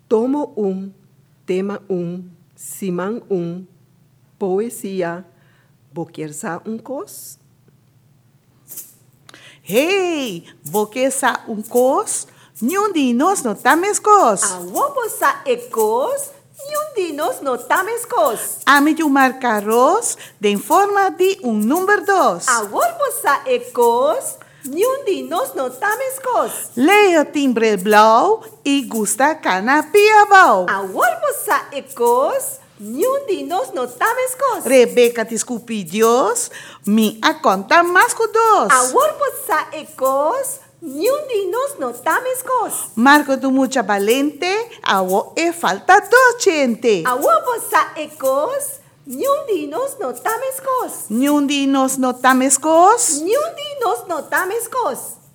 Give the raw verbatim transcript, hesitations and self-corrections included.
Tomo un, tema un, siman un, poesia, boquersa un cos? Hey, boquesa un cos? Nyundinos no tames cos. Awoposa ecos, nyundinos no tames cos. Ame you marcaros de forma de un número dos. Awoposa ecos, nyundinos no tames cos. Leo timbre blau y gusta canapia bau. Awoposa ecos, nyundinos no tames cos. Rebeca tiscupi Dios, mi a conta más que dos. Awoposa ecos, nyundinos no tames cos. Marco tu mucha valente, awo e falta dos gente. Awoposa ecos, nyundinos no tames cos. Nyundinos no tames cos. Nyundinos no tames cos.